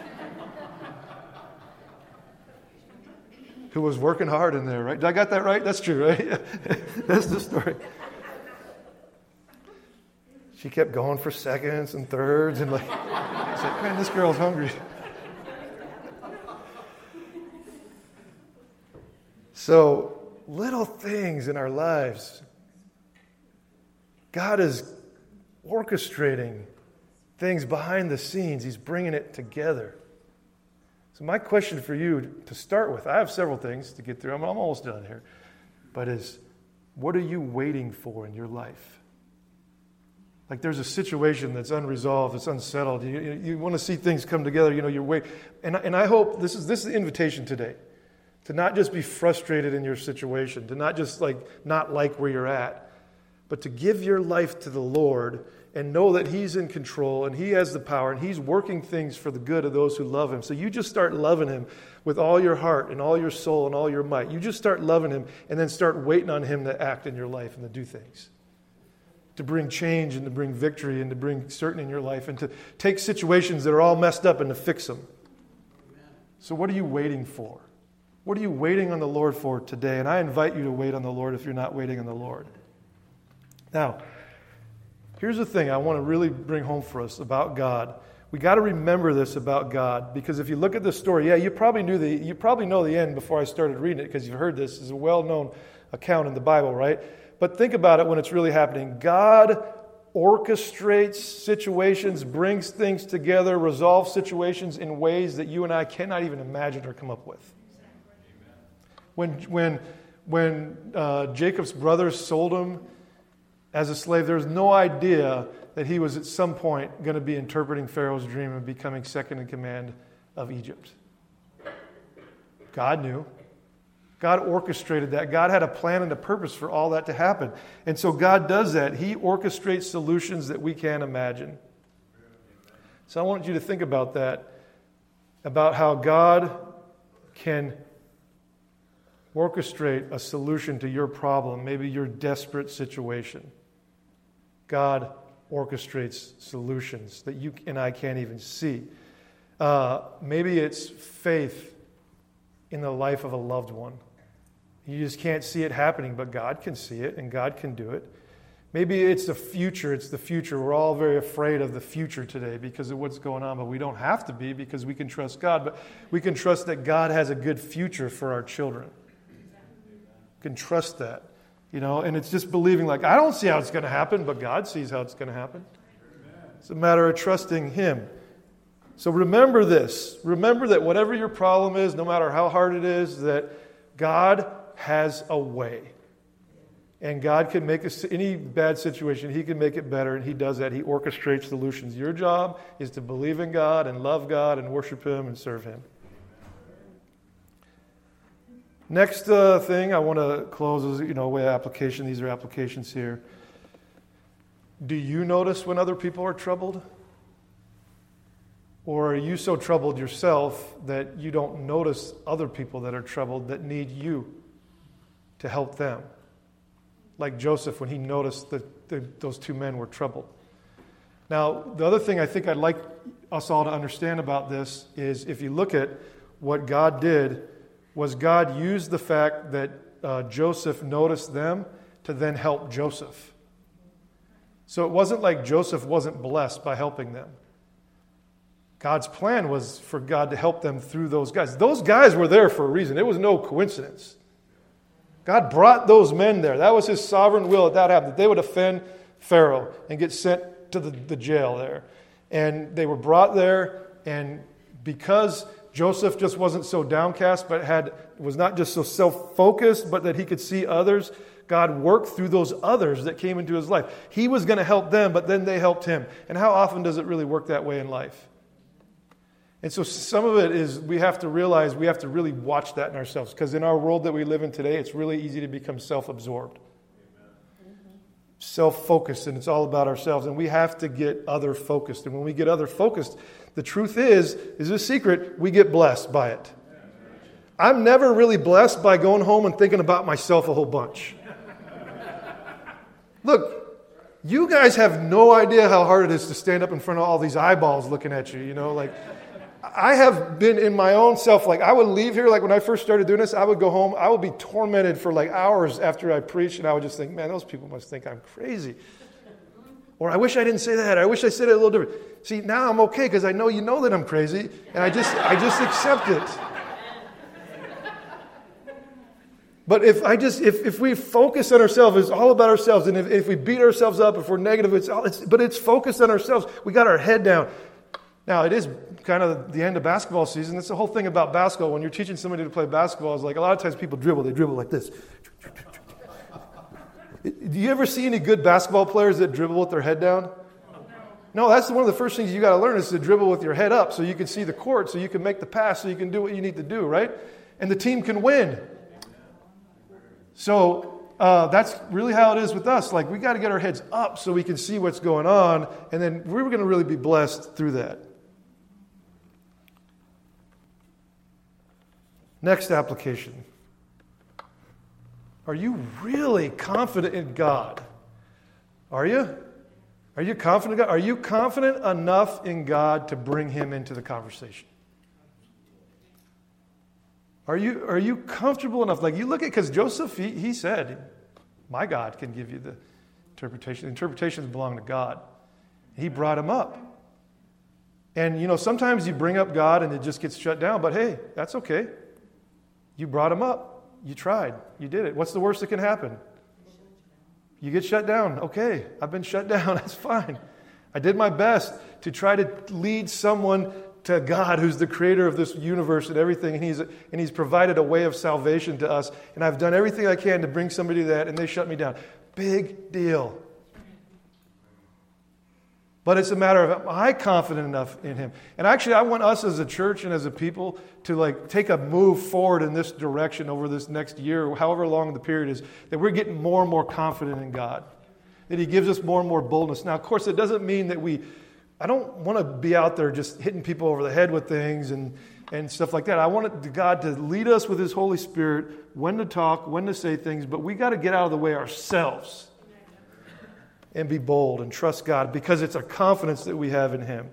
who was working hard in there, right? Did I got that right? That's true, right? That's the story. She kept going for seconds and thirds, and like, it's like, man, this girl's hungry. So, little things in our lives, God is orchestrating things behind the scenes. He's bringing it together. So my question for you to start with, I have several things to get through. I'm, I'm almost done here. But is, what are you waiting for in your life? Like there's a situation that's unresolved, that's unsettled. You, you, you want to see things come together. You know, you're waiting. And, and I hope this is, this is the invitation today. To not just be frustrated in your situation. To not just like not like where you're at. But to give your life to the Lord and know that he's in control and he has the power and he's working things for the good of those who love him. So you just start loving him with all your heart and all your soul and all your might. You just start loving him and then start waiting on him to act in your life and to do things. To bring change and to bring victory and to bring certainty in your life and to take situations that are all messed up and to fix them. So what are you waiting for? What are you waiting on the Lord for today? And I invite you to wait on the Lord if you're not waiting on the Lord. Now, here's the thing I want to really bring home for us about God. We got to remember this about God, because if you look at this story, yeah, you probably knew the you probably know the end before I started reading it, because you've heard this. It's a well-known account in the Bible, right? But think about it when it's really happening. God orchestrates situations, brings things together, resolves situations in ways that you and I cannot even imagine or come up with. When when when uh, Jacob's brothers sold him as a slave, there was no idea that he was at some point going to be interpreting Pharaoh's dream and becoming second in command of Egypt. God knew. God orchestrated that. God had a plan and a purpose for all that to happen. And so God does that. He orchestrates solutions that we can't imagine. So I want you to think about that, about how God can orchestrate a solution to your problem, maybe your desperate situation. God orchestrates solutions that you and I can't even see. Uh, maybe it's faith in the life of a loved one. You just can't see it happening, but God can see it and God can do it. Maybe it's the future. It's the future. We're all very afraid of the future today because of what's going on, but we don't have to be, because we can trust God. But we can trust that God has a good future for our children. We can trust that. You know, and it's just believing like, I don't see how it's going to happen, but God sees how it's going to happen. It's a matter of trusting him. So remember this. Remember that whatever your problem is, no matter how hard it is, that God has a way. And God can make a, any bad situation, he can make it better, and he does that. He orchestrates solutions. Your job is to believe in God and love God and worship him and serve him. Next uh, thing I want to close is, you know, way application. These are applications here. Do you notice when other people are troubled? Or are you so troubled yourself that you don't notice other people that are troubled that need you to help them? Like Joseph when he noticed that the, those two men were troubled. Now, the other thing I think I'd like us all to understand about this is if you look at what God did, was God used the fact that uh, Joseph noticed them to then help Joseph. So it wasn't like Joseph wasn't blessed by helping them. God's plan was for God to help them through those guys. Those guys were there for a reason. It was no coincidence. God brought those men there. That was his sovereign will that that happened, that they would offend Pharaoh and get sent to the, the jail there. And they were brought there, and because Joseph just wasn't so downcast, but had was not just so self-focused, but that he could see others. God worked through those others that came into his life. He was going to help them, but then they helped him. And how often does it really work that way in life? And so some of it is we have to realize we have to really watch that in ourselves, because in our world that we live in today, it's really easy to become self-absorbed. Self-focused, and it's all about ourselves, and we have to get other-focused. And when we get other-focused, the truth is, is a secret, we get blessed by it. I'm never really blessed by going home and thinking about myself a whole bunch. Look, you guys have no idea how hard it is to stand up in front of all these eyeballs looking at you, you know, like I have been in my own self, like I would leave here, like when I first started doing this, I would go home, I would be tormented for like hours after I preached, and I would just think, man, those people must think I'm crazy. Or I wish I didn't say that. I wish I said it a little different. See, now I'm okay because I know you know that I'm crazy, and I just I just accept it. But if I just if, if we focus on ourselves, it's all about ourselves, and if, if we beat ourselves up, if we're negative, it's all it's but it's focused on ourselves. We got our head down. Now it is kind of the end of basketball season. That's the whole thing about basketball. When you're teaching somebody to play basketball, is like a lot of times people dribble. They dribble like this. Do you ever see any good basketball players that dribble with their head down? No, that's one of the first things you got to learn is to dribble with your head up so you can see the court, so you can make the pass, so you can do what you need to do, right? And the team can win. So uh, that's really how it is with us. Like we got to get our heads up so we can see what's going on, and then we're going to really be blessed through that. Next application. Are you really confident in God? Are you? Are you confident in God? Are you confident enough in God to bring Him into the conversation? Are you, are you comfortable enough? Like you look at, because Joseph, he, he said, my God can give you the interpretation. The interpretations belong to God. He brought him up. And, you know, sometimes you bring up God and it just gets shut down. But hey, that's okay. You brought him up. You tried. You did it. What's the worst that can happen? You get shut down. Okay, I've been shut down. That's fine. I did my best to try to lead someone to God, who's the creator of this universe and everything, and he's and he's provided a way of salvation to us, and I've done everything I can to bring somebody to that, and they shut me down. Big deal. But it's a matter of, am I confident enough in Him? And actually, I want us as a church and as a people to like take a move forward in this direction over this next year, however long the period is, that we're getting more and more confident in God, that He gives us more and more boldness. Now, of course, it doesn't mean that we, I don't want to be out there just hitting people over the head with things and, and stuff like that. I want God to lead us with His Holy Spirit, when to talk, when to say things, but we got to get out of the way ourselves and be bold and trust God, because it's a confidence that we have in Him.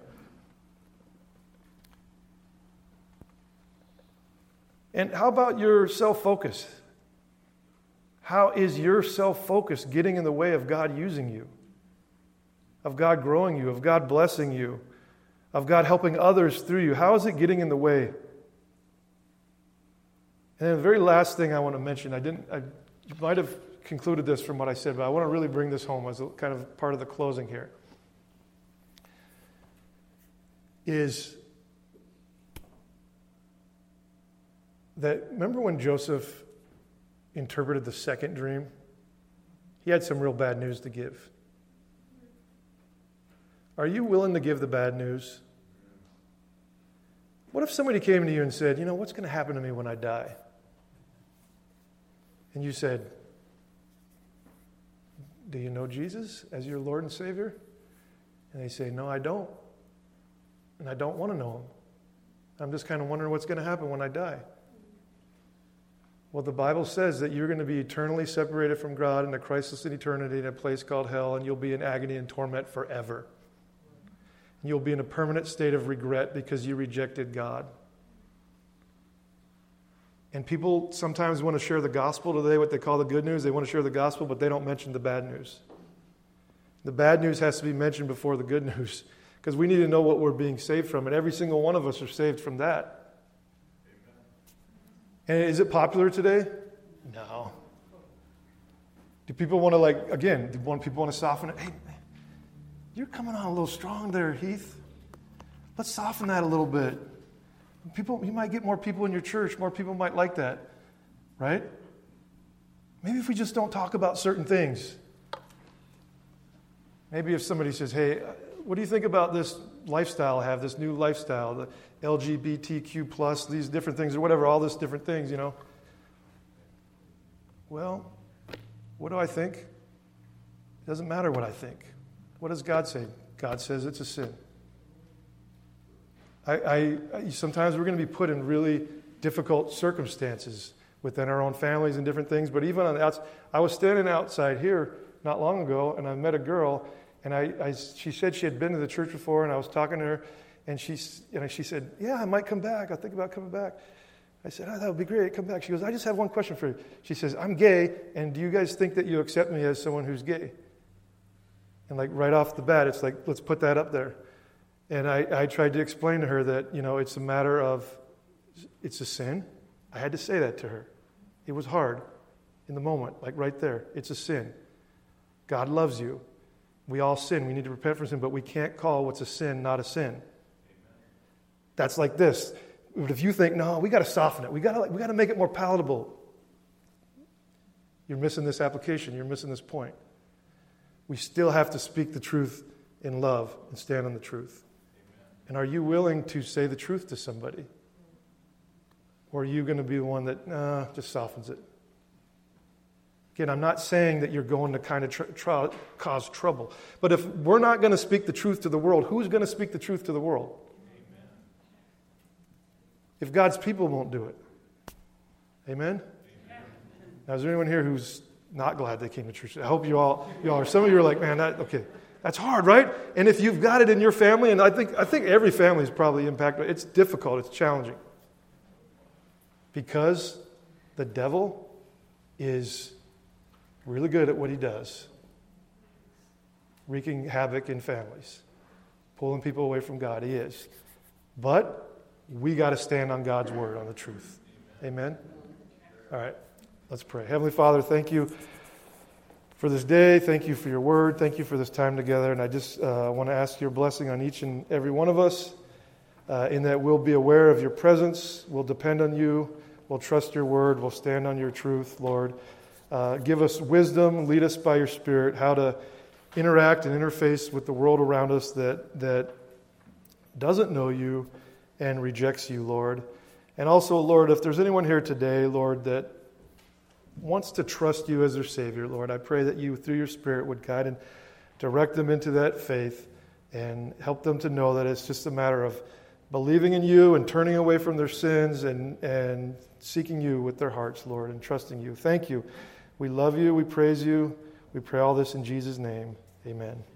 And how about your self-focus? How is your self-focus getting in the way of God using you? Of God growing you, of God blessing you, of God helping others through you? How is it getting in the way? And then the very last thing I want to mention, I didn't, I might have concluded this from what I said, but I want to really bring this home as a kind of part of the closing here. Is that, remember when Joseph interpreted the second dream? He had some real bad news to give. Are you willing to give the bad news? What if somebody came to you and said, you know, what's going to happen to me when I die? And you said, do you know Jesus as your Lord and Savior? And they say, no, I don't. And I don't want to know Him. I'm just kind of wondering what's going to happen when I die. Well, the Bible says that you're going to be eternally separated from God in a Christless eternity in a place called hell, and you'll be in agony and torment forever. And you'll be in a permanent state of regret because you rejected God. And people sometimes want to share the gospel today, what they call the good news. They want to share the gospel, but they don't mention the bad news. The bad news has to be mentioned before the good news, because we need to know what we're being saved from, and every single one of us are saved from that. Amen. And is it popular today? No. Do people want to, like, again, do people want to soften it? Hey, man, you're coming on a little strong there, Heath. Let's soften that a little bit. People, you might get more people in your church. More people might like that, right? Maybe if we just don't talk about certain things. Maybe if somebody says, hey, what do you think about this lifestyle I have, this new lifestyle, the L G B T Q plus, these different things, or whatever, all these different things, you know. Well, what do I think? It doesn't matter what I think. What does God say? God says it's a sin. I, I, I sometimes we're going to be put in really difficult circumstances within our own families and different things. But even on the outside, I was standing outside here not long ago, and I met a girl, and I, I she said she had been to the church before, and I was talking to her, and she, you know, she said, yeah, I might come back. I'll think about coming back. I said, oh, that would be great. Come back. She goes, I just have one question for you. She says, I'm gay, and do you guys think that you accept me as someone who's gay? And like right off the bat, it's like, let's put that up there. And I, I tried to explain to her that, you know, it's a matter of, it's a sin. I had to say that to her. It was hard in the moment, like right there. It's a sin. God loves you. We all sin. We need to repent from sin, but we can't call what's a sin not a sin. That's like this. But if you think, no, we got to soften it. We got to we got to make it more palatable. You're missing this application. You're missing this point. We still have to speak the truth in love and stand on the truth. And are you willing to say the truth to somebody? Or are you going to be the one that nah, just softens it? Again, I'm not saying that you're going to kind of tr- tr- cause trouble. But if we're not going to speak the truth to the world, who's going to speak the truth to the world? Amen. If God's people won't do it. Amen? Amen? Now, is there anyone here who's not glad they came to church? I hope you all, you all are. Some of you are like, man, that, okay, that's hard, right? And if you've got it in your family, and I think I think every family is probably impacted, it's difficult, it's challenging. Because the devil is really good at what he does, wreaking havoc in families, pulling people away from God. He is. But we got to stand on God's word, on the truth. Amen? All right, let's pray. Heavenly Father, thank you for this day. Thank you for your word. Thank you for this time together. And I just uh, want to ask your blessing on each and every one of us, uh, in that we'll be aware of your presence, we'll depend on you, we'll trust your word, we'll stand on your truth, Lord. Uh, give us wisdom, lead us by your Spirit, how to interact and interface with the world around us that, that doesn't know you and rejects you, Lord. And also, Lord, if there's anyone here today, Lord, that wants to trust you as their Savior, Lord, I pray that you, through your Spirit, would guide and direct them into that faith and help them to know that it's just a matter of believing in you and turning away from their sins and, and seeking you with their hearts, Lord, and trusting you. Thank you. We love you. We praise you. We pray all this in Jesus' name. Amen.